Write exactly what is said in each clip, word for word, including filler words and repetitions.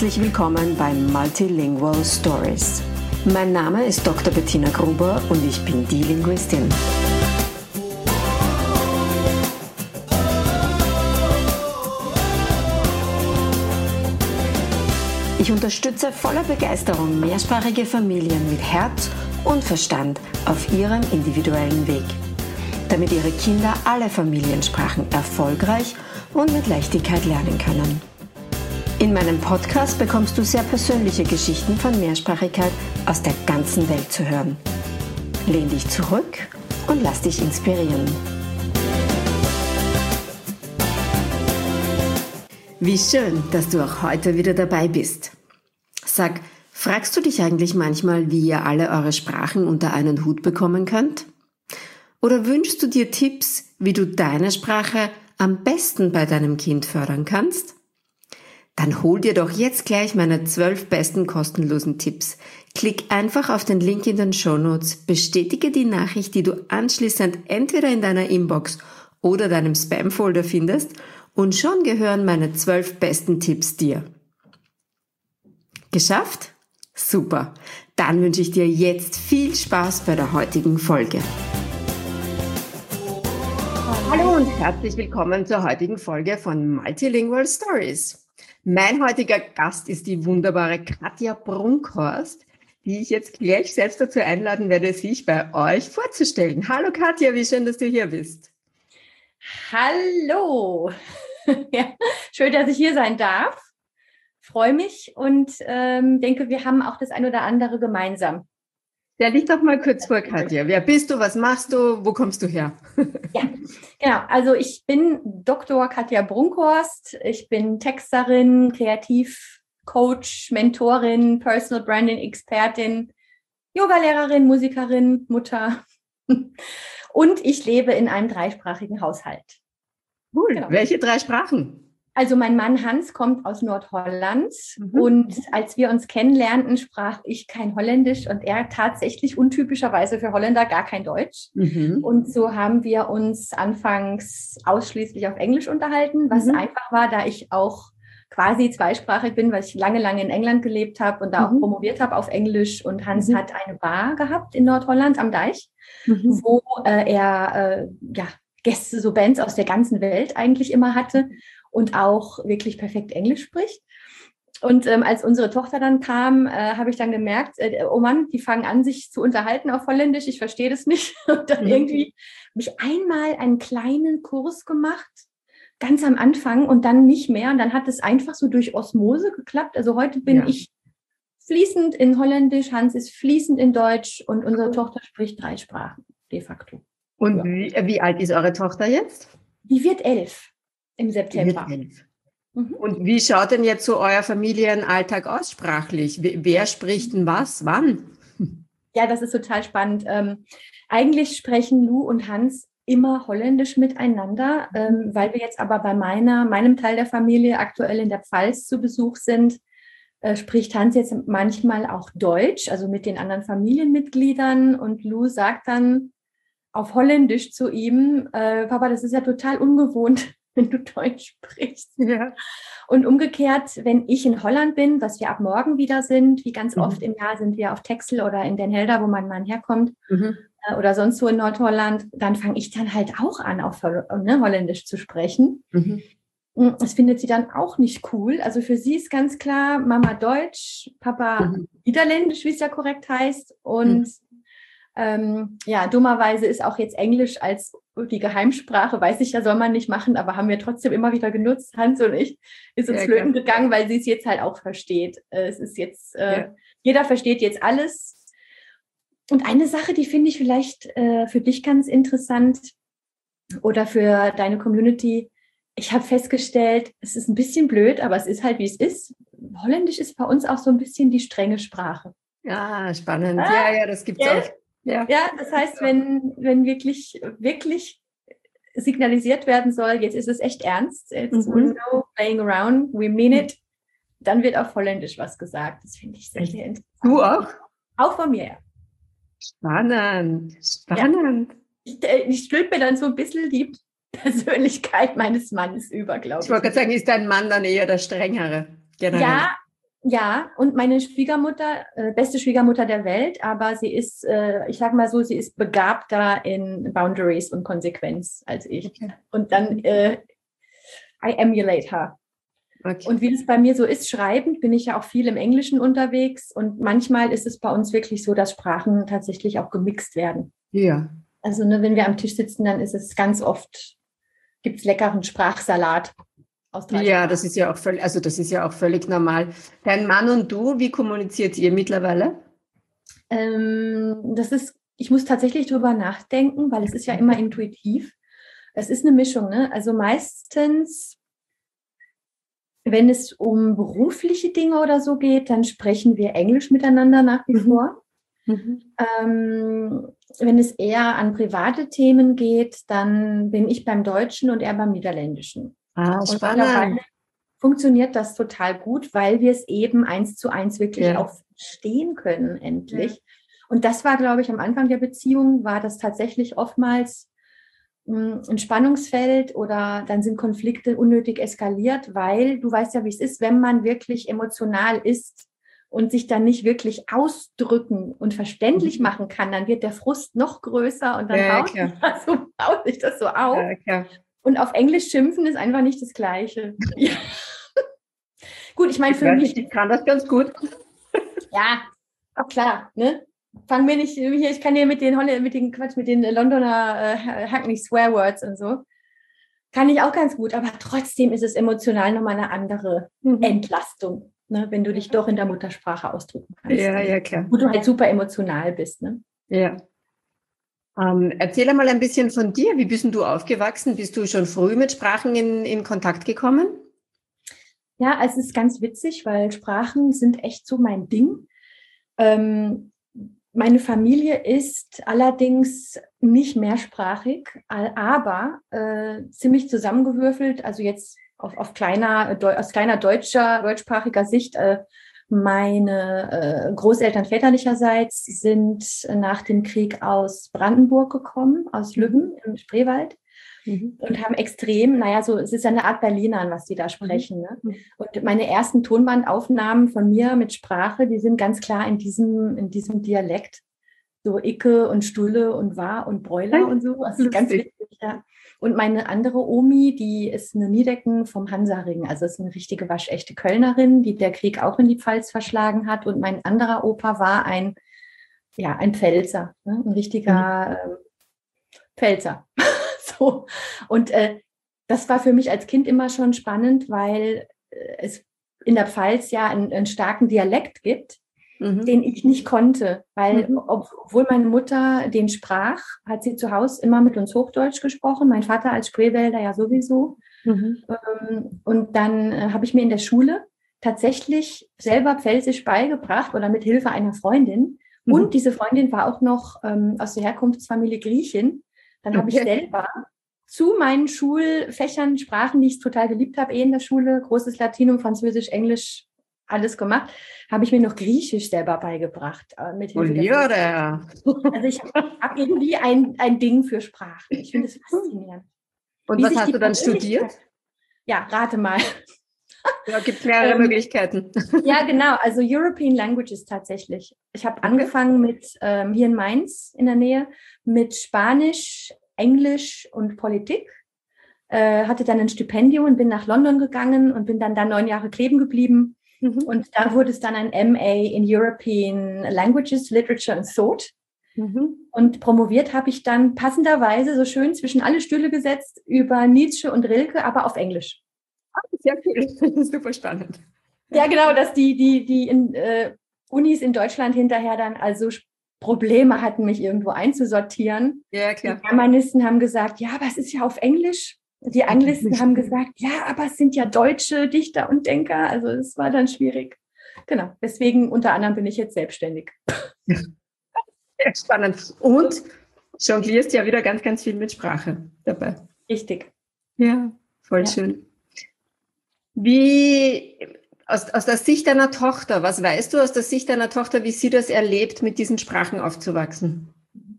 herzlich willkommen bei Multilingual Stories. Mein Name ist Doktor Bettina Gruber und ich bin die Linguistin. Ich unterstütze voller Begeisterung mehrsprachige Familien mit Herz und Verstand auf ihrem individuellen Weg, damit ihre Kinder alle Familiensprachen erfolgreich und mit Leichtigkeit lernen können. In meinem Podcast bekommst du sehr persönliche Geschichten von Mehrsprachigkeit aus der ganzen Welt zu hören. Lehn dich zurück und lass dich inspirieren. Wie schön, dass du auch heute wieder dabei bist. Sag, fragst du dich eigentlich manchmal, wie ihr alle eure Sprachen unter einen Hut bekommen könnt? Oder wünschst du dir Tipps, wie du deine Sprache am besten bei deinem Kind fördern kannst? Dann hol dir doch jetzt gleich meine zwölf besten kostenlosen Tipps. Klick einfach auf den Link in den Shownotes, bestätige die Nachricht, die du anschließend entweder in deiner Inbox oder deinem Spam-Folder findest und schon gehören meine zwölf besten Tipps dir. Geschafft? Super! Dann wünsche ich dir jetzt viel Spaß bei der heutigen Folge. Hallo und herzlich willkommen zur heutigen Folge von Multilingual Stories. Mein heutiger Gast ist die wunderbare Katja Brunkhorst, die ich jetzt gleich selbst dazu einladen werde, sich bei euch vorzustellen. Hallo Katja, wie schön, dass du hier bist. Hallo, ja, schön, dass ich hier sein darf. Freue mich und ähm, denke, wir haben auch das ein oder andere gemeinsam. Stell dich doch mal kurz vor, Katja. Wer bist du, was machst du, wo kommst du her? Ja, genau. Also ich bin Doktor Katja Brunkhorst. Ich bin Texterin, Kreativcoach, Mentorin, Personal Branding Expertin, Yogalehrerin, Musikerin, Mutter. Und ich lebe in einem dreisprachigen Haushalt. Cool. Genau. Welche drei Sprachen? Also mein Mann Hans kommt aus Nordholland mhm. und als wir uns kennenlernten, sprach ich kein Holländisch und er tatsächlich untypischerweise für Holländer gar kein Deutsch. Mhm. Und so haben wir uns anfangs ausschließlich auf Englisch unterhalten, was mhm. einfach war, da ich auch quasi zweisprachig bin, weil ich lange, lange in England gelebt habe und da mhm. auch promoviert habe auf Englisch. Und Hans mhm. hat eine Bar gehabt in Nordholland am Deich, mhm. wo äh, er äh, ja, Gäste, so Bands aus der ganzen Welt eigentlich immer hatte. Und auch wirklich perfekt Englisch spricht. Und ähm, als unsere Tochter dann kam, äh, habe ich dann gemerkt, äh, oh Mann, die fangen an, sich zu unterhalten auf Holländisch, ich verstehe das nicht. Und dann mhm. irgendwie habe ich einmal einen kleinen Kurs gemacht, ganz am Anfang und dann nicht mehr. Und dann hat es einfach so durch Osmose geklappt. Also heute bin ja. ich fließend in Holländisch, Hans ist fließend in Deutsch und unsere Tochter spricht drei Sprachen, de facto. Und ja. wie, wie alt ist eure Tochter jetzt? Die wird elf. Im September. Mhm. Und wie schaut denn jetzt so euer Familienalltag aus sprachlich? Wer spricht denn was, wann? Ja, das ist total spannend. Ähm, eigentlich sprechen Lou und Hans immer Holländisch miteinander, ähm, weil wir jetzt aber bei meiner, meinem Teil der Familie aktuell in der Pfalz zu Besuch sind, äh, spricht Hans jetzt manchmal auch Deutsch, also mit den anderen Familienmitgliedern und Lou sagt dann auf Holländisch zu ihm, äh, Papa, das ist ja total ungewohnt, wenn du Deutsch sprichst. Ja. Und umgekehrt, wenn ich in Holland bin, was wir ab morgen wieder sind, wie ganz mhm. oft im Jahr sind wir auf Texel oder in Den Helder, wo mein Mann herkommt, mhm. äh, oder sonst wo in Nordholland, dann fange ich dann halt auch an, auf ne, Holländisch zu sprechen. Mhm. Das findet sie dann auch nicht cool. Also für sie ist ganz klar, Mama Deutsch, Papa mhm. Niederländisch, wie es ja korrekt heißt. Und mhm. Ähm, ja, dummerweise ist auch jetzt Englisch als die Geheimsprache, weiß ich ja, soll man nicht machen, aber haben wir trotzdem immer wieder genutzt, Hans und ich, ist uns flöten gegangen, weil sie es jetzt halt auch versteht. Äh, es ist jetzt, äh, ja. jeder versteht jetzt alles. Und eine Sache, die finde ich vielleicht äh, für dich ganz interessant oder für deine Community, ich habe festgestellt, es ist ein bisschen blöd, aber es ist halt, wie es ist. Holländisch ist bei uns auch so ein bisschen die strenge Sprache. Ja, spannend. Ah, ja, ja, das gibt's ja. auch. Ja. ja, das heißt, wenn, wenn wirklich, wirklich signalisiert werden soll, jetzt ist es echt ernst, it's mhm. no playing around, we mean it, dann wird auf Holländisch was gesagt. Das finde ich sehr, sehr interessant. Du auch? Auch von mir, ja. Spannend, spannend. Ja. Ich, ich stülpe mir dann so ein bisschen die Persönlichkeit meines Mannes über, glaube ich. Ich wollte gerade sagen, ist dein Mann dann eher der Strengere? Generell. Ja, Ja, und meine Schwiegermutter, äh, beste Schwiegermutter der Welt, aber sie ist, äh, ich sage mal so, sie ist begabter in Boundaries und Konsequenz als ich. Okay. Und dann äh, I emulate her. Okay. Und wie es bei mir so ist, schreibend bin ich ja auch viel im Englischen unterwegs und manchmal ist es bei uns wirklich so, dass Sprachen tatsächlich auch gemixt werden. Ja. Also ne, wenn wir am Tisch sitzen, dann ist es ganz oft, gibt es leckeren Sprachsalat. Ja, das ist ja auch völlig, also das ist ja auch völlig normal. Dein Mann und du, wie kommuniziert ihr mittlerweile? Ähm, das ist, ich muss tatsächlich drüber nachdenken, weil es ist ja immer intuitiv. Es ist eine Mischung, ne? Also meistens, wenn es um berufliche Dinge oder so geht, dann sprechen wir Englisch miteinander nach wie Mhm. vor. Mhm. Ähm, wenn es eher an private Themen geht, dann bin ich beim Deutschen und er beim Niederländischen. Ah, Und spannend. mittlerweile funktioniert das total gut, weil wir es eben eins zu eins wirklich Ja. auch verstehen können, endlich. Und das war, glaube ich, am Anfang der Beziehung, war das tatsächlich oftmals mh, ein Spannungsfeld oder dann sind Konflikte unnötig eskaliert, weil du weißt ja, wie es ist, wenn man wirklich emotional ist und sich dann nicht wirklich ausdrücken und verständlich Mhm. machen kann, dann wird der Frust noch größer und dann Ja, baut, klar. sich das so, baut sich das so auf. Ja, klar. Und auf Englisch schimpfen ist einfach nicht das Gleiche. Ja. Gut, ich meine, Ich für weiß mich, nicht, ich kann das ganz gut. ja, klar, ne? Fangen wir nicht, hier, ich kann ja mit den Holle, mit den Quatsch, mit den Londoner äh, Hackney Swear Words und so, kann ich auch ganz gut, aber trotzdem ist es emotional nochmal eine andere Mhm. Entlastung, ne? Wenn du dich doch in der Muttersprache ausdrücken kannst. Ja, ja, klar. Wo du halt super emotional bist, ne? Ja. Ähm, erzähl einmal ein bisschen von dir. Wie bist denn du aufgewachsen? Bist du schon früh mit Sprachen in, in Kontakt gekommen? Ja, es ist ganz witzig, weil Sprachen sind echt so mein Ding. Ähm, meine Familie ist allerdings nicht mehrsprachig, aber äh, ziemlich zusammengewürfelt. Also jetzt auf, auf kleiner, aus kleiner deutscher, deutschsprachiger Sicht. Äh, meine äh, Großeltern väterlicherseits sind nach dem Krieg aus Brandenburg gekommen, aus Lübben im Spreewald. Mhm. Und haben extrem, naja, so, es ist ja eine Art Berlinern, was die da sprechen. Ne? Mhm. Und meine ersten Tonbandaufnahmen von mir mit Sprache, die sind ganz klar in diesem, in diesem Dialekt. So Icke und Stulle und War und Bräuler und so. Das ist ganz Lustig. witzig, ja. Und meine andere Omi, die ist eine Niedecken vom Hansaring, also ist eine richtige waschechte Kölnerin, die der Krieg auch in die Pfalz verschlagen hat. Und mein anderer Opa war ein, ja, ein Pfälzer, ne? Ein richtiger äh, Pfälzer. So. Und äh, das war für mich als Kind immer schon spannend, weil äh, es in der Pfalz ja einen, einen starken Dialekt gibt, Mhm. den ich nicht konnte, weil Mhm. ob, obwohl meine Mutter den sprach, hat sie zu Hause immer mit uns Hochdeutsch gesprochen, mein Vater als Spreewälder ja sowieso. Mhm. Ähm, und dann äh, habe ich mir in der Schule tatsächlich selber Pfälzisch beigebracht oder mit Hilfe einer Freundin. Mhm. Und diese Freundin war auch noch ähm, aus der Herkunftsfamilie Griechin. Dann habe ich Okay. selber zu meinen Schulfächern, Sprachen, die ich total geliebt habe, eh in der Schule, großes Latinum, Französisch, Englisch, alles gemacht, habe ich mir noch Griechisch selber beigebracht, äh, mit Hilfe der Freundin. Oliore. Also ich habe irgendwie ein, ein Ding für Sprachen. Ich finde es faszinierend. Und Wie was sich hast die du dann Persönlichkeit- studiert? Ja, rate mal. Ja, gibt mehrere Ähm, Möglichkeiten. Ja, genau. Also European Languages tatsächlich. Ich habe Okay. angefangen mit ähm, hier in Mainz in der Nähe mit Spanisch, Englisch und Politik. Äh, hatte dann ein Stipendium und bin nach London gegangen und bin dann da neun Jahre kleben geblieben. Mhm. Und da wurde es dann ein M A in European Languages, Literature and Thought. Mhm. Und promoviert habe ich dann passenderweise so schön zwischen alle Stühle gesetzt über Nietzsche und Rilke, aber auf Englisch. Sehr cool. Super spannend. Ja, genau, dass die, die, die in, äh, Unis in Deutschland hinterher dann also Probleme hatten, mich irgendwo einzusortieren. Ja, Die klar. Germanisten haben gesagt, ja, aber es ist ja auf Englisch. Die Anglisten haben gesagt, ja, aber es sind ja deutsche Dichter und Denker. Also es war dann schwierig. Genau, deswegen unter anderem bin ich jetzt selbstständig. Sehr spannend. Und jonglierst ja wieder ganz, ganz viel mit Sprache dabei. Richtig. Ja, voll Ja. schön. Wie, aus, aus der Sicht deiner Tochter, was weißt du aus der Sicht deiner Tochter, wie sie das erlebt, mit diesen Sprachen aufzuwachsen?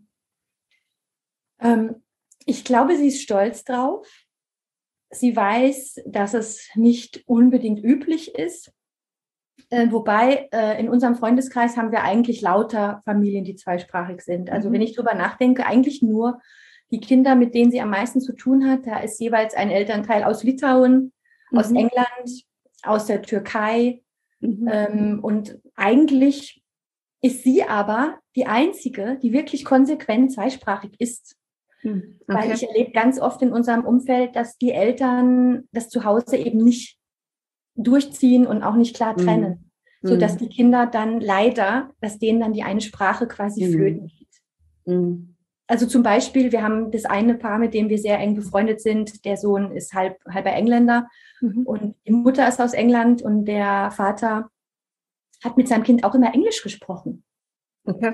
Ähm, ich glaube, sie ist stolz drauf. Sie weiß, dass es nicht unbedingt üblich ist. Äh, wobei äh, in unserem Freundeskreis haben wir eigentlich lauter Familien, die zweisprachig sind. Also mhm. wenn ich drüber nachdenke, eigentlich nur die Kinder, mit denen sie am meisten zu tun hat, da ist jeweils ein Elternteil aus Litauen, mhm. aus England, aus der Türkei. Mhm. Ähm, und eigentlich ist sie aber die Einzige, die wirklich konsequent zweisprachig ist. Mhm. Okay. Weil ich erlebe ganz oft in unserem Umfeld, dass die Eltern das zu Hause eben nicht durchziehen und auch nicht klar trennen. Mhm. Sodass die Kinder dann leider, dass denen dann die eine Sprache quasi mhm. flöten geht. Mhm. Also zum Beispiel, wir haben das eine Paar, mit dem wir sehr eng befreundet sind. Der Sohn ist halb, halber Engländer mhm. und die Mutter ist aus England und der Vater hat mit seinem Kind auch immer Englisch gesprochen. Okay.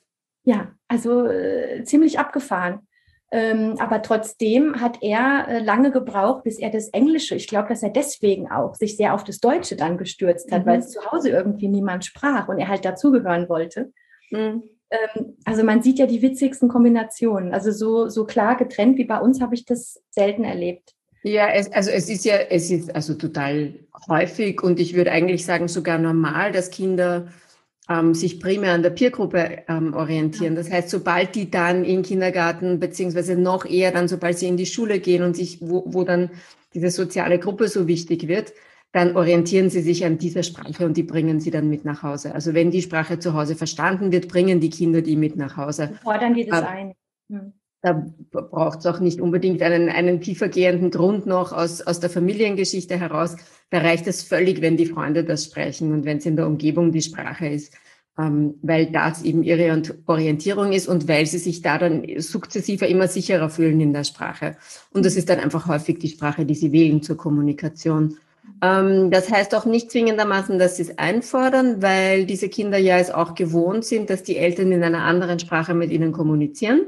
Ja, also äh, ziemlich abgefahren. Ähm, aber trotzdem hat er äh, lange gebraucht, bis er das Englische, ich glaube, dass er deswegen auch sich sehr auf das Deutsche dann gestürzt hat, mhm. weil es zu Hause irgendwie niemand sprach und er halt dazugehören wollte. Mhm. Also man sieht ja die witzigsten Kombinationen. Also so, so klar getrennt wie bei uns habe ich das selten erlebt. Ja, es, also es ist ja, es ist also total häufig und ich würde eigentlich sagen sogar normal, dass Kinder ähm, sich primär an der Peergruppe ähm, orientieren. Das heißt, sobald die dann in den Kindergarten beziehungsweise noch eher dann, sobald sie in die Schule gehen und sich, wo, wo dann diese soziale Gruppe so wichtig wird, dann orientieren sie sich an dieser Sprache und die bringen sie dann mit nach Hause. Also wenn die Sprache zu Hause verstanden wird, bringen die Kinder die mit nach Hause. Fordern die das ein. Hm. Da braucht es auch nicht unbedingt einen, einen tiefergehenden Grund noch aus, aus der Familiengeschichte heraus. Da reicht es völlig, wenn die Freunde das sprechen und wenn es in der Umgebung die Sprache ist, ähm, weil das eben ihre Orientierung ist und weil sie sich da dann sukzessiver immer sicherer fühlen in der Sprache. Und das ist dann einfach häufig die Sprache, die sie wählen zur Kommunikation. Ähm, das heißt auch nicht zwingendermaßen, dass sie es einfordern, weil diese Kinder ja es auch gewohnt sind, dass die Eltern in einer anderen Sprache mit ihnen kommunizieren.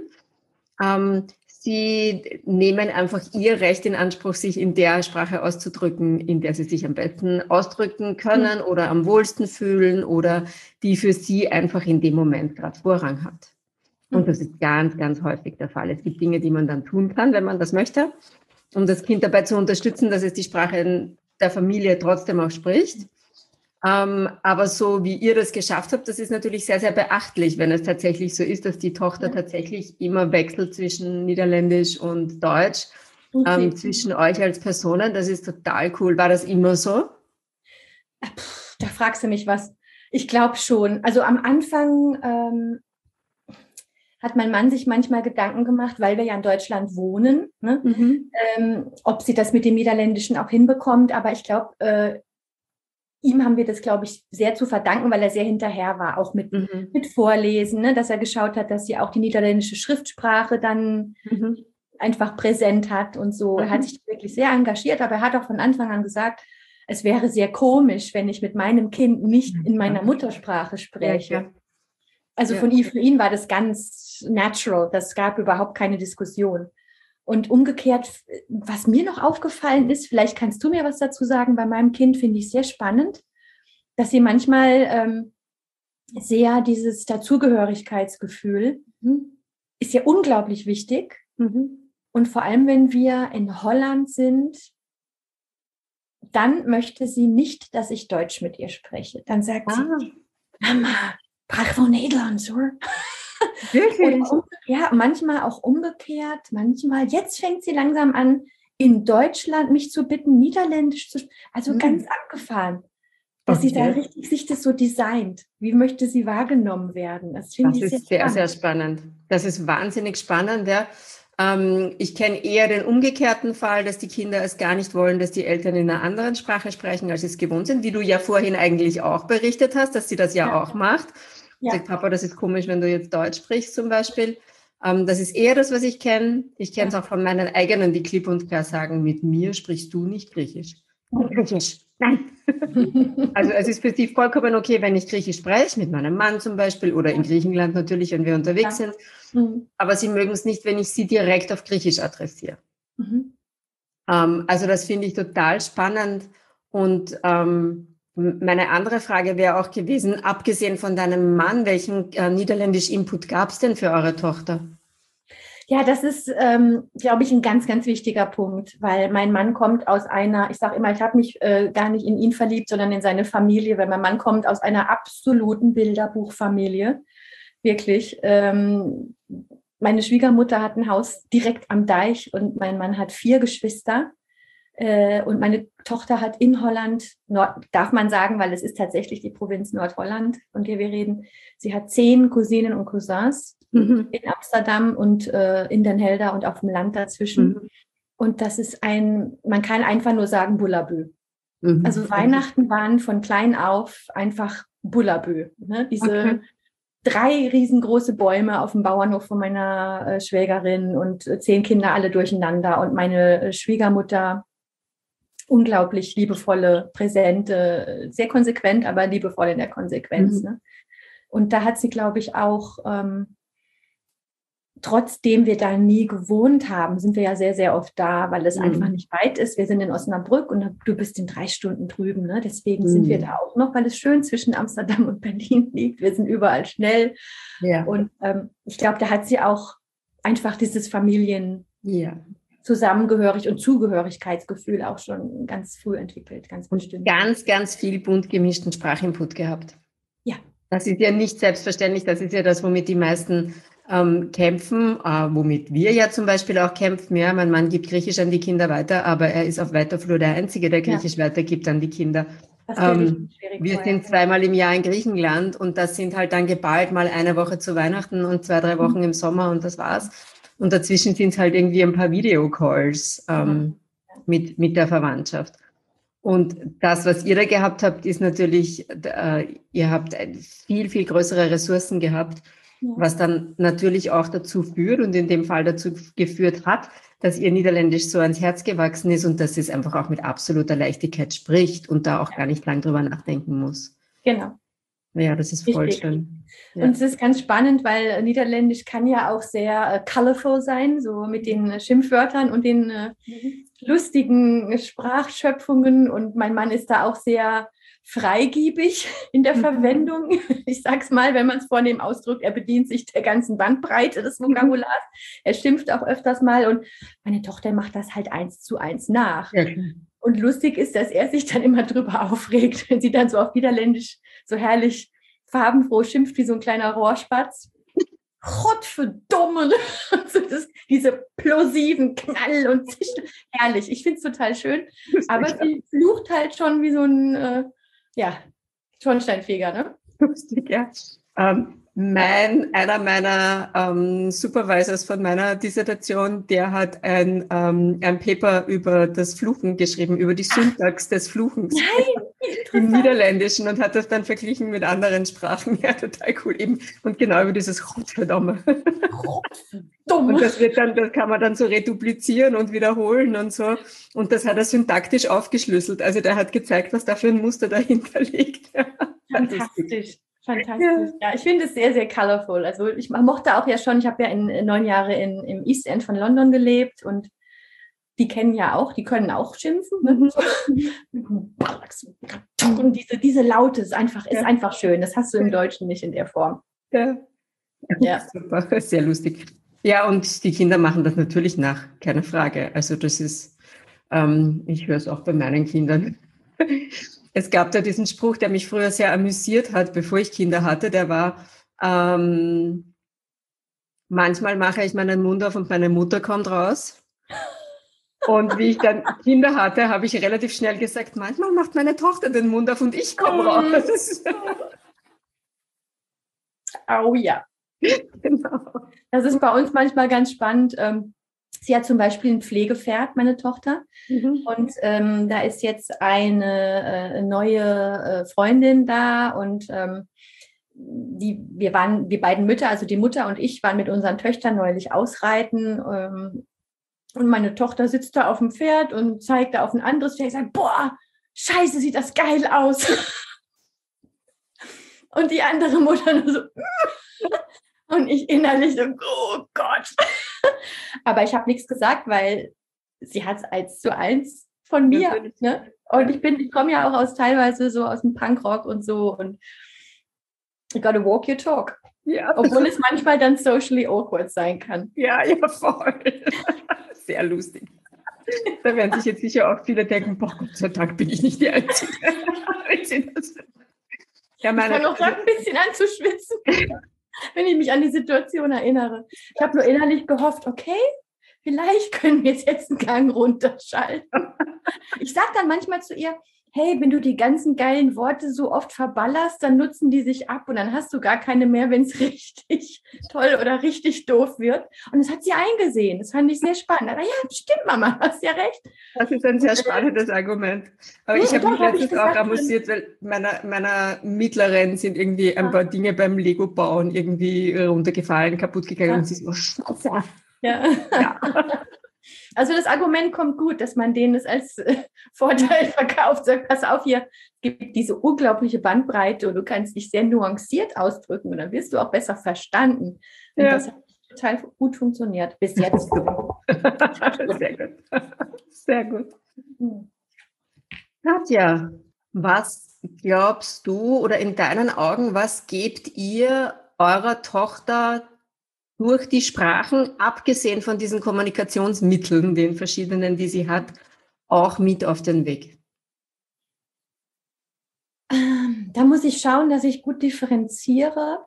Ähm, sie nehmen einfach ihr Recht in Anspruch, sich in der Sprache auszudrücken, in der sie sich am besten ausdrücken können oder am wohlsten fühlen oder die für sie einfach in dem Moment gerade Vorrang hat. Und das ist ganz, ganz häufig der Fall. Es gibt Dinge, die man dann tun kann, wenn man das möchte, um das Kind dabei zu unterstützen, dass es die Sprache der Familie trotzdem auch spricht. Ähm, aber so wie ihr das geschafft habt, das ist natürlich sehr, sehr beachtlich, wenn es tatsächlich so ist, dass die Tochter ja. tatsächlich immer wechselt zwischen Niederländisch und Deutsch, okay. ähm, zwischen euch als Personen. Das ist total cool. War das immer so? Puh, da fragst du mich was. Ich glaube schon. Also am Anfang ähm, hat mein Mann sich manchmal Gedanken gemacht, weil wir ja in Deutschland wohnen, ne? mhm. ähm, ob sie das mit dem Niederländischen auch hinbekommt. Aber ich glaube, äh, ihm haben wir das, glaube ich, sehr zu verdanken, weil er sehr hinterher war, auch mit, mhm. mit Vorlesen, ne? Dass er geschaut hat, dass sie auch die niederländische Schriftsprache dann mhm. einfach präsent hat und so. Mhm. Er hat sich wirklich sehr engagiert, aber er hat auch von Anfang an gesagt, es wäre sehr komisch, wenn ich mit meinem Kind nicht in meiner Muttersprache spreche. Ja, ja. Also ja. von ihm, für ihn war das ganz natural, das gab überhaupt keine Diskussion. Und umgekehrt, was mir noch aufgefallen ist, vielleicht kannst du mir was dazu sagen, bei meinem Kind finde ich sehr spannend, dass sie manchmal ähm, sehr dieses Dazugehörigkeitsgefühl mhm. ist ja unglaublich wichtig. Mhm. Und vor allem, wenn wir in Holland sind, dann möchte sie nicht, dass ich Deutsch mit ihr spreche. Dann sagt ah. sie, Mama, sprach von Nederlands, hoor. Wirklich? Oder, ja, manchmal auch umgekehrt. Manchmal, jetzt fängt sie langsam an, in Deutschland mich zu bitten, Niederländisch zu sprechen. Also mhm. ganz abgefahren. Dass okay. sie da richtig sich das so designt. Wie möchte sie wahrgenommen werden? Das finde ich sehr spannend. Das ist sehr, sehr spannend. Das ist wahnsinnig spannend, ja. Ähm, ich kenne eher den umgekehrten Fall, dass die Kinder es gar nicht wollen, dass die Eltern in einer anderen Sprache sprechen, als sie es gewohnt sind, wie du ja vorhin eigentlich auch berichtet hast, dass sie das ja, ja. auch macht. Ja. Sagt, Papa, das ist komisch, wenn du jetzt Deutsch sprichst zum Beispiel. Ähm, das ist eher das, was ich kenne. Ich kenne es ja. auch von meinen eigenen, die klipp und klar sagen, mit mir sprichst du nicht Griechisch. Griechisch, nein. Also es ist für sie vollkommen okay, wenn ich Griechisch spreche, mit meinem Mann zum Beispiel oder in Griechenland natürlich, wenn wir unterwegs ja. sind. Mhm. Aber sie mögen es nicht, wenn ich sie direkt auf Griechisch adressiere. Mhm. Ähm, also das finde ich total spannend. Und ähm, meine andere Frage wäre auch gewesen, abgesehen von deinem Mann, welchen äh, niederländischen Input gab es denn für eure Tochter? Ja, das ist, ähm, glaube ich, ein ganz, ganz wichtiger Punkt, weil mein Mann kommt aus einer, ich sage immer, ich habe mich äh, gar nicht in ihn verliebt, sondern in seine Familie, weil mein Mann kommt aus einer absoluten Bilderbuchfamilie. Wirklich. Ähm, meine Schwiegermutter hat ein Haus direkt am Deich und mein Mann hat vier Geschwister. Äh, und meine Tochter hat in Holland, Nord, darf man sagen, weil es ist tatsächlich die Provinz Nordholland, von der wir reden, sie hat zehn Cousinen und Cousins mhm. in Amsterdam und äh, in Den Helder und auf dem Land dazwischen. Mhm. Und das ist ein, man kann einfach nur sagen, Bullabü. Mhm. Also Weihnachten waren von klein auf einfach Bullabü. Ne? Diese okay. drei riesengroße Bäume auf dem Bauernhof von meiner äh, Schwägerin und äh, zehn Kinder alle durcheinander und meine äh, Schwiegermutter unglaublich liebevolle, präsente, sehr konsequent, aber liebevoll in der Konsequenz. Mhm. Ne? Und da hat sie, glaube ich, auch, ähm, trotzdem wir da nie gewohnt haben, sind wir ja sehr, sehr oft da, weil es mhm. einfach nicht weit ist. Wir sind in Osnabrück und du bist in drei Stunden drüben. Ne? Deswegen mhm. sind wir da auch noch, weil es schön zwischen Amsterdam und Berlin liegt. Wir sind überall schnell. Ja. Und ähm, ich glaube, da hat sie auch einfach dieses Familien... Ja. Zusammengehörig und Zugehörigkeitsgefühl auch schon ganz früh entwickelt, ganz bestimmt. Ganz, ganz viel bunt gemischten Sprachinput gehabt. Ja. Das ist ja nicht selbstverständlich, das ist ja das, womit die meisten ähm, kämpfen, äh, womit wir ja zum Beispiel auch kämpfen. Ja, mein Mann gibt Griechisch an die Kinder weiter, aber er ist auf weiter Flur der Einzige, der Griechisch ja. weitergibt an die Kinder. Das ähm, wir sind zweimal im Jahr in Griechenland und das sind halt dann geballt mal eine Woche zu Weihnachten und zwei, drei Wochen mhm. im Sommer und das war's. Und dazwischen sind es halt irgendwie ein paar Videocalls ähm, ja. mit, mit der Verwandtschaft. Und das, was ihr da gehabt habt, ist natürlich, äh, ihr habt viel, viel größere Ressourcen gehabt, ja. was dann natürlich auch dazu führt und in dem Fall dazu geführt hat, dass ihr Niederländisch so ans Herz gewachsen ist und dass es einfach auch mit absoluter Leichtigkeit spricht und da auch gar nicht lang drüber nachdenken muss. Genau. Ja, das ist voll Richtig. Schön. Ja. Und es ist ganz spannend, weil Niederländisch kann ja auch sehr äh, colorful sein, so mit den äh, Schimpfwörtern und den äh, mhm. lustigen Sprachschöpfungen. Und mein Mann ist da auch sehr freigiebig in der mhm. Verwendung. Ich sag's mal, wenn man es vornehm ausdrückt, er bedient sich der ganzen Bandbreite des Vokabulars. Mhm. Er schimpft auch öfters mal und meine Tochter macht das halt eins zu eins nach. Ja. Und lustig ist, dass er sich dann immer drüber aufregt, wenn sie dann so auf Niederländisch so herrlich farbenfroh schimpft wie so ein kleiner Rohrspatz. Gott für Dumme. Also das, diese plosiven Knall und Zischen. Herrlich. Ich finde es total schön. Aber sie flucht halt schon wie so ein äh, ja, Schornsteinfeger, ne? Lustig, ja. Ähm, mein, einer meiner ähm, Supervisors von meiner Dissertation, der hat ein, ähm, ein Paper über das Fluchen geschrieben, über die Syntax des Fluchens. Nein, im Niederländischen und hat das dann verglichen mit anderen Sprachen. Ja, total cool. Eben. Und genau über dieses Gottverdammt. Und das wird dann, das kann man dann so reduplizieren und wiederholen und so. Und das hat er syntaktisch aufgeschlüsselt. Also der hat gezeigt, was da für ein Muster dahinter liegt. Fantastisch. Fantastisch. Ja, ich finde es sehr, sehr colorful. Also ich mochte auch ja schon, ich habe ja in, in neun Jahre in, im East End von London gelebt und die kennen ja auch, die können auch schimpfen. Ne? Und diese, diese Laute ist einfach, ist ja. einfach schön. Das hast du im Deutschen nicht in der Form. Ja. Ja. Super, sehr lustig. Ja, und die Kinder machen das natürlich nach, keine Frage. Also das ist, ähm, ich höre es auch bei meinen Kindern. Es gab da diesen Spruch, der mich früher sehr amüsiert hat, bevor ich Kinder hatte, der war, ähm, manchmal mache ich meinen Mund auf und meine Mutter kommt raus. Und wie ich dann Kinder hatte, habe ich relativ schnell gesagt, manchmal macht meine Tochter den Mund auf und ich komme raus. Oh ja. Genau. Das ist bei uns manchmal ganz spannend. Sie hat zum Beispiel ein Pflegepferd, meine Tochter. Mhm. Und ähm, da ist jetzt eine äh, neue äh, Freundin da und ähm, die, wir waren, die beiden Mütter, also die Mutter und ich, waren mit unseren Töchtern neulich ausreiten. Ähm, und meine Tochter sitzt da auf dem Pferd und zeigt da auf ein anderes Pferd und sagt, boah, scheiße, sieht das geil aus. Und die andere Mutter nur so, und ich innerlich so, oh Gott. Aber ich habe nichts gesagt, weil sie hat es eins zu eins von mir. Ne? Und ich bin, ich komme ja auch aus teilweise so aus dem Punkrock und so. Und you gotta walk your talk. Ja, obwohl es manchmal dann socially awkward sein kann. Ja, ja, voll. Sehr lustig. Da werden sich jetzt sicher auch viele denken, boah, Gott sei Dank bin ich nicht die Einzige. Ja, meine, ich fange auch gerade ein bisschen an zu schwitzen, wenn ich mich an die Situation erinnere. Ich habe nur innerlich gehofft, okay, vielleicht können wir jetzt einen Gang runterschalten. Ich sage dann manchmal zu ihr, hey, wenn du die ganzen geilen Worte so oft verballerst, dann nutzen die sich ab und dann hast du gar keine mehr, wenn es richtig toll oder richtig doof wird. Und das hat sie eingesehen. Das fand ich sehr spannend. Aber ja, stimmt, Mama, hast ja recht. Das ist ein sehr spannendes Argument. Aber ja, ich habe mich letztens auch amüsiert, weil meiner, meiner Mittleren sind irgendwie ein ja. paar Dinge beim Lego-Bauen irgendwie runtergefallen, kaputt gegangen ja. und sie ist so, Scheiße. Ja. ja. Also das Argument kommt gut, dass man denen es als äh, Vorteil verkauft. Sagt, pass auf, hier gibt diese unglaubliche Bandbreite und du kannst dich sehr nuanciert ausdrücken und dann wirst du auch besser verstanden. Und ja. das hat total gut funktioniert. Bis jetzt. Sehr gut. Sehr gut. Katja, was glaubst du oder in deinen Augen, was gebt ihr eurer Tochter durch die Sprachen, abgesehen von diesen Kommunikationsmitteln, den verschiedenen, die sie hat, auch mit auf den Weg? Da muss ich schauen, dass ich gut differenziere,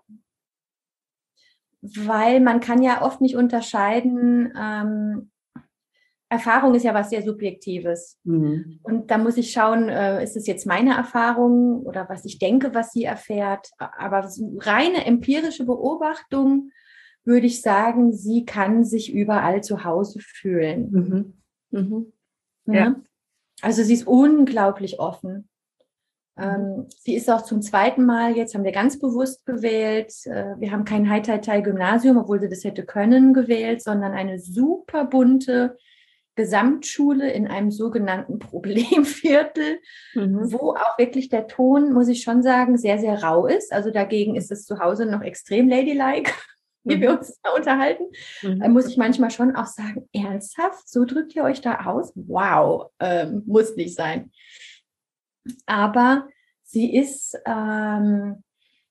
weil man kann ja oft nicht unterscheiden. Ähm, Erfahrung ist ja was sehr Subjektives. Mhm. Und da muss ich schauen, äh, ist es jetzt meine Erfahrung oder was ich denke, was sie erfährt. Aber so reine empirische Beobachtung würde ich sagen, sie kann sich überall zu Hause fühlen. Mhm. Mhm. Ja. Ja. Also sie ist unglaublich offen. Mhm. Ähm, sie ist auch zum zweiten Mal, jetzt haben wir ganz bewusst gewählt, äh, wir haben kein Hai-Tai-Tai-Gymnasium, obwohl sie das hätte können, gewählt, sondern eine super bunte Gesamtschule in einem sogenannten Problemviertel, mhm. wo auch wirklich der Ton, muss ich schon sagen, sehr, sehr rau ist. Also dagegen ist es zu Hause noch extrem ladylike. Wie mhm. wir uns da unterhalten, mhm. muss ich manchmal schon auch sagen, ernsthaft, so drückt ihr euch da aus? Wow, ähm, muss nicht sein. Aber sie ist ähm,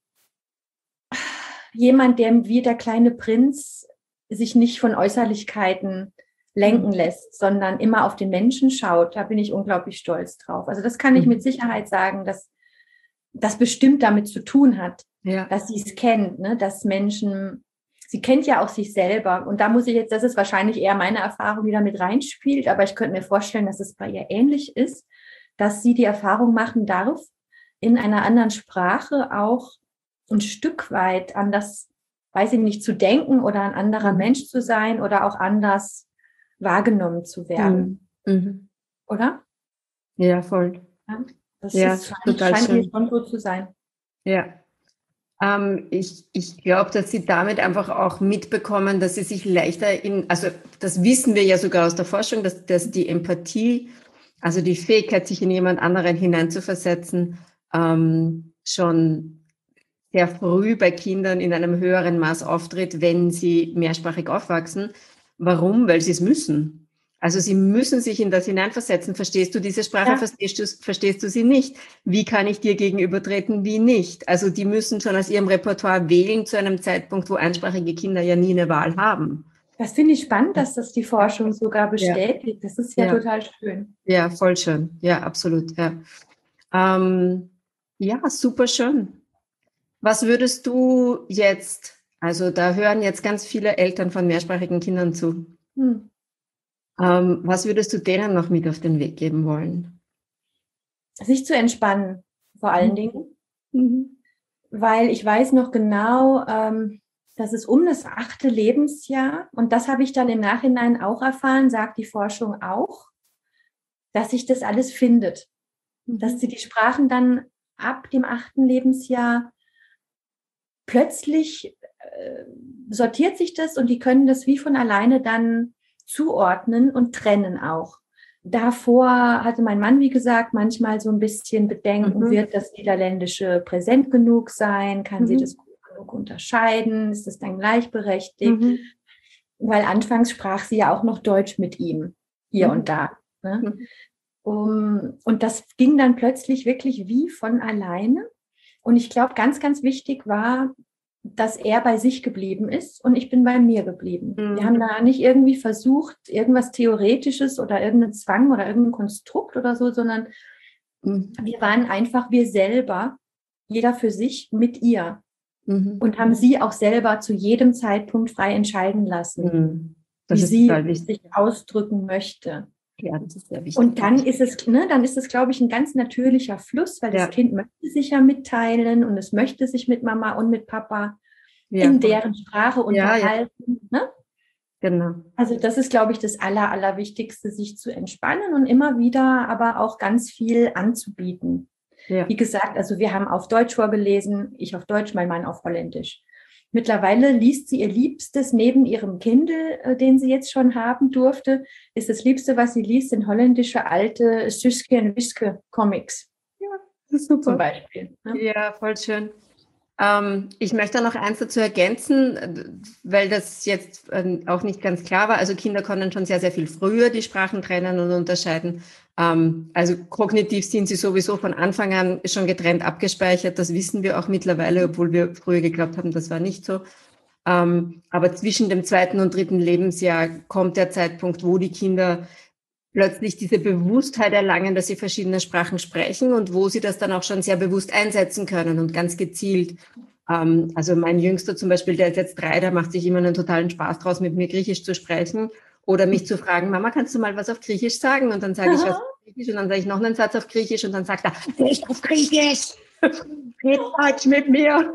jemand, der wie der kleine Prinz sich nicht von Äußerlichkeiten lenken mhm. lässt, sondern immer auf den Menschen schaut. Da bin ich unglaublich stolz drauf. Also das kann ich mit Sicherheit sagen, dass das bestimmt damit zu tun hat, ja. dass sie es kennt, ne? Dass Menschen... Sie kennt ja auch sich selber und da muss ich jetzt, das ist wahrscheinlich eher meine Erfahrung, die da mit reinspielt, aber ich könnte mir vorstellen, dass es bei ihr ähnlich ist, dass sie die Erfahrung machen darf, in einer anderen Sprache auch ein Stück weit anders, weiß ich nicht, zu denken oder ein anderer mhm. Mensch zu sein oder auch anders wahrgenommen zu werden. Mhm. Oder? Ja, voll. Ja, das ja, ist, scheint, scheint mir schon so zu sein. Ja. Ähm, ich ich glaube, dass sie damit einfach auch mitbekommen, dass sie sich leichter in, also das wissen wir ja sogar aus der Forschung, dass, dass die Empathie, also die Fähigkeit, sich in jemand anderen hineinzuversetzen, ähm, schon sehr früh bei Kindern in einem höheren Maß auftritt, wenn sie mehrsprachig aufwachsen. Warum? Weil sie es müssen. Also sie müssen sich in das hineinversetzen. Verstehst du diese Sprache? Ja. Verstehst du, verstehst du sie nicht? Wie kann ich dir gegenübertreten? Wie nicht? Also die müssen schon aus ihrem Repertoire wählen zu einem Zeitpunkt, wo einsprachige Kinder ja nie eine Wahl haben. Das finde ich spannend, dass das die Forschung sogar bestätigt. Ja. Das ist ja, ja total schön. Ja, voll schön. Ja, absolut. Ja, ähm, ja, super schön. Was würdest du jetzt, also da hören jetzt ganz viele Eltern von mehrsprachigen Kindern zu. Hm. Ähm, was würdest du denen noch mit auf den Weg geben wollen? Sich zu entspannen, vor allen mhm. Dingen. Mhm. Weil ich weiß noch genau, ähm, dass es um das achte Lebensjahr, und das habe ich dann im Nachhinein auch erfahren, sagt die Forschung auch, dass sich das alles findet. Mhm. Dass sie die Sprachen dann ab dem achten Lebensjahr plötzlich äh, sortiert sich das und die können das wie von alleine dann zuordnen und trennen auch. Davor hatte mein Mann, wie gesagt, manchmal so ein bisschen Bedenken, mhm. wird das Niederländische präsent genug sein? Kann mhm. sie das gut genug unterscheiden? Ist das dann gleichberechtigt? Mhm. Weil anfangs sprach sie ja auch noch Deutsch mit ihm, hier mhm. und da. Ne? Mhm. Um, und das ging dann plötzlich wirklich wie von alleine. Und ich glaube, ganz, ganz wichtig war, dass er bei sich geblieben ist und ich bin bei mir geblieben. Mhm. Wir haben da nicht irgendwie versucht, irgendwas Theoretisches oder irgendeinen Zwang oder irgendein Konstrukt oder so, sondern mhm. wir waren einfach wir selber, jeder für sich mit ihr mhm. und haben sie auch selber zu jedem Zeitpunkt frei entscheiden lassen, mhm. wie sie sich ausdrücken möchte. Ja, das ist sehr wichtig. Und dann ist es, ne, dann ist es, glaube ich, ein ganz natürlicher Fluss, weil ja. das Kind möchte sich ja mitteilen und es möchte sich mit Mama und mit Papa ja. in deren Sprache unterhalten. Ja, ja. Ne? Genau. Also das ist, glaube ich, das Aller, Allerwichtigste, sich zu entspannen und immer wieder aber auch ganz viel anzubieten. Ja. Wie gesagt, also wir haben auf Deutsch vorgelesen, ich auf Deutsch, mein Mann auf Holländisch. Mittlerweile liest sie ihr Liebstes neben ihrem Kindle, äh, den sie jetzt schon haben durfte, ist das Liebste, was sie liest, in holländische alte Suske und Wiske Comics. Ja, das ist super. Zum Beispiel. Ne? Ja, voll schön. Ähm, ich möchte noch eins dazu ergänzen, weil das jetzt ähm, auch nicht ganz klar war. Also Kinder können schon sehr, sehr viel früher die Sprachen trennen und unterscheiden. Ähm, also kognitiv sind sie sowieso von Anfang an schon getrennt abgespeichert. Das wissen wir auch mittlerweile, obwohl wir früher geglaubt haben, das war nicht so. Ähm, aber zwischen dem zweiten und dritten Lebensjahr kommt der Zeitpunkt, wo die Kinder plötzlich diese Bewusstheit erlangen, dass sie verschiedene Sprachen sprechen und wo sie das dann auch schon sehr bewusst einsetzen können und ganz gezielt. Ähm, also mein Jüngster zum Beispiel, der ist jetzt drei, der macht sich immer einen totalen Spaß draus, mit mir Griechisch zu sprechen oder mich zu fragen, Mama, kannst du mal was auf Griechisch sagen? Und dann sage ich was auf Griechisch und dann sage ich noch einen Satz auf Griechisch und dann sagt er, nicht auf Griechisch, red Deutsch mit mir.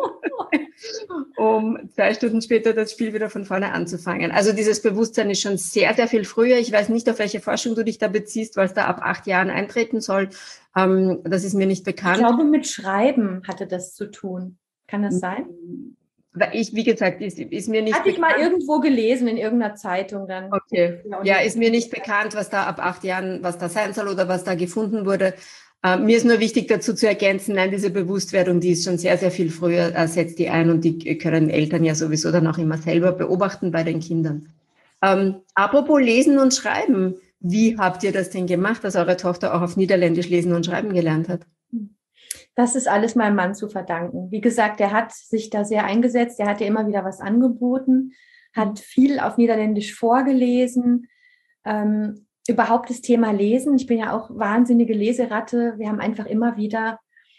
Um zwei Stunden später das Spiel wieder von vorne anzufangen. Also dieses Bewusstsein ist schon sehr, sehr viel früher. Ich weiß nicht, auf welche Forschung du dich da beziehst, weil es da ab acht Jahren eintreten soll. Ähm, das ist mir nicht bekannt. Ich glaube, mit Schreiben hatte das zu tun. Kann das sein? Ich, wie gesagt, ist, ist mir nicht Hatte bekannt. ich mal irgendwo gelesen, in irgendeiner Zeitung dann. Okay. Ja, ist mir nicht bekannt, was da ab acht Jahren, was da sein soll oder was da gefunden wurde. Uh, mir ist nur wichtig dazu zu ergänzen, nein, diese Bewusstwerdung, die ist schon sehr, sehr viel früher, uh, setzt die ein und die können Eltern ja sowieso dann auch immer selber beobachten bei den Kindern. Um, apropos Lesen und Schreiben, wie habt ihr das denn gemacht, dass eure Tochter auch auf Niederländisch lesen und schreiben gelernt hat? Das ist alles meinem Mann zu verdanken. Wie gesagt, der hat sich da sehr eingesetzt, der hat ihr immer wieder was angeboten, hat viel auf Niederländisch vorgelesen, ähm, überhaupt das Thema Lesen. Ich bin ja auch wahnsinnige Leseratte. Wir haben einfach immer wieder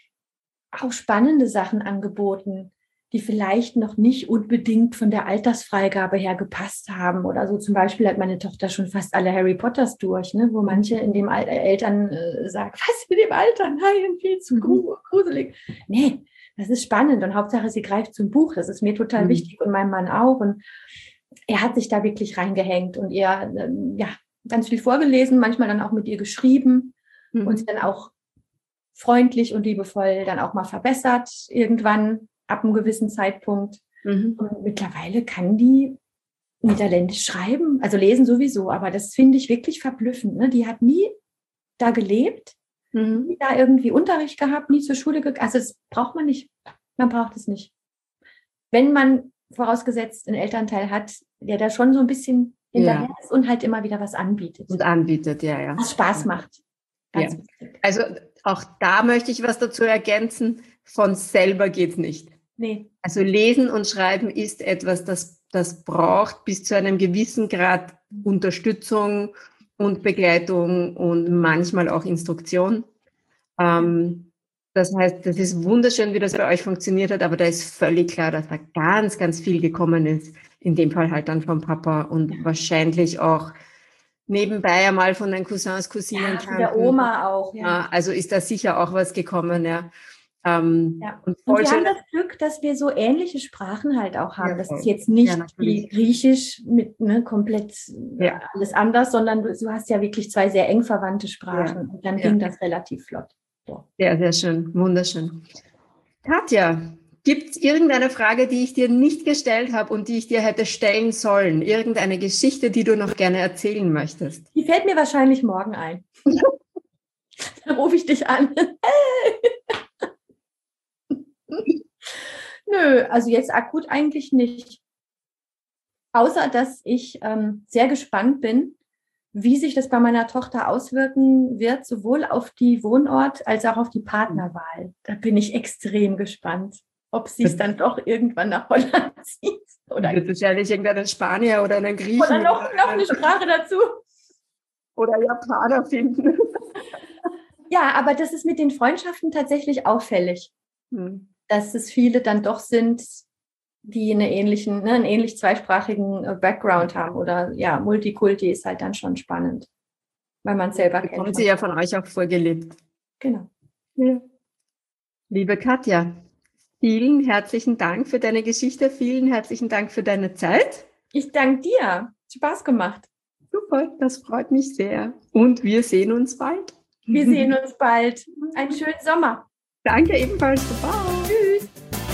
auch spannende Sachen angeboten, die vielleicht noch nicht unbedingt von der Altersfreigabe her gepasst haben. Oder so zum Beispiel hat meine Tochter schon fast alle Harry Potters durch, ne? Wo manche in dem Alter Eltern äh, sagen, was mit dem Alter? Nein, viel zu gruselig. Nee, das ist spannend und Hauptsache, sie greift zum Buch. Das ist mir total mhm. wichtig und meinem Mann auch. Und er hat sich da wirklich reingehängt und er, äh, ja, ganz viel vorgelesen, manchmal dann auch mit ihr geschrieben mhm. und sie dann auch freundlich und liebevoll dann auch mal verbessert, irgendwann ab einem gewissen Zeitpunkt. Mhm. Und mittlerweile kann die Niederländisch schreiben, also lesen sowieso, aber das finde ich wirklich verblüffend. Ne? Die hat nie da gelebt, mhm. nie da irgendwie Unterricht gehabt, nie zur Schule gegangen. Also das braucht man nicht. Man braucht es nicht. Wenn man vorausgesetzt einen Elternteil hat, der da schon so ein bisschen hinterher ja. ist und halt immer wieder was anbietet. Und anbietet, ja, ja. Was Spaß macht. Ganz ja. wichtig. Also auch da möchte ich was dazu ergänzen. Von selber geht's nicht. Nee. Also Lesen und Schreiben ist etwas, das, das braucht bis zu einem gewissen Grad Unterstützung und Begleitung und manchmal auch Instruktion. Ähm, das heißt, das ist wunderschön, wie das bei euch funktioniert hat, aber da ist völlig klar, dass da ganz, ganz viel gekommen ist. In dem Fall halt dann vom Papa und ja. wahrscheinlich auch nebenbei einmal von den Cousins, Cousinen. Ja, von der Oma auch. Ja. Also ist da sicher auch was gekommen, ja. Ähm, ja. Und, und wir haben das Glück, dass wir so ähnliche Sprachen halt auch haben. Ja, das ist jetzt nicht ja, wie Griechisch mit ne, komplett ja. alles anders, sondern du, du hast ja wirklich zwei sehr eng verwandte Sprachen. Ja. Und dann ging ja. das relativ flott. So. Ja, sehr schön, wunderschön. Katja, gibt es irgendeine Frage, die ich dir nicht gestellt habe und die ich dir hätte stellen sollen? Irgendeine Geschichte, die du noch gerne erzählen möchtest? Die fällt mir wahrscheinlich morgen ein. Dann rufe ich dich an. Nö, also jetzt akut eigentlich nicht. Außer, dass ich ähm, sehr gespannt bin, wie sich das bei meiner Tochter auswirken wird, sowohl auf die Wohnort- als auch auf die Partnerwahl. Da bin ich extrem gespannt. ob sie es dann doch irgendwann nach Holland zieht. Oder wird wahrscheinlich irgendeinen Spanier oder einen Griechen. Oder noch, noch eine Sprache dazu. Oder Japaner finden. Ja, aber das ist mit den Freundschaften tatsächlich auffällig. Hm. Dass es viele dann doch sind, die eine ähnlichen, ne, einen ähnlich zweisprachigen Background haben. Oder ja, Multikulti ist halt dann schon spannend. Weil man es selber kennt. Bekommen Sie ja von euch auch vorgelebt. Genau. Ja. Liebe Katja, vielen herzlichen Dank für deine Geschichte. Vielen herzlichen Dank für deine Zeit. Ich danke dir. Spaß gemacht. Super, das freut mich sehr. Und wir sehen uns bald. Wir sehen uns bald. Einen schönen Sommer. Danke ebenfalls. Bye. Tschüss.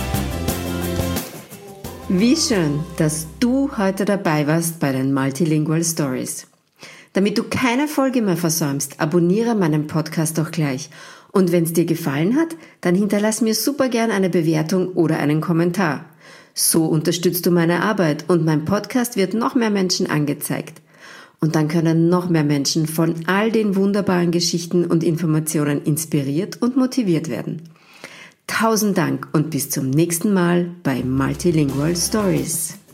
Wie schön, dass du heute dabei warst bei den Multilingual Stories. Damit du keine Folge mehr versäumst, abonniere meinen Podcast doch gleich. Und wenn es dir gefallen hat, dann hinterlass mir super gern eine Bewertung oder einen Kommentar. So unterstützt du meine Arbeit und mein Podcast wird noch mehr Menschen angezeigt. Und dann können noch mehr Menschen von all den wunderbaren Geschichten und Informationen inspiriert und motiviert werden. Tausend Dank und bis zum nächsten Mal bei Multilingual Stories.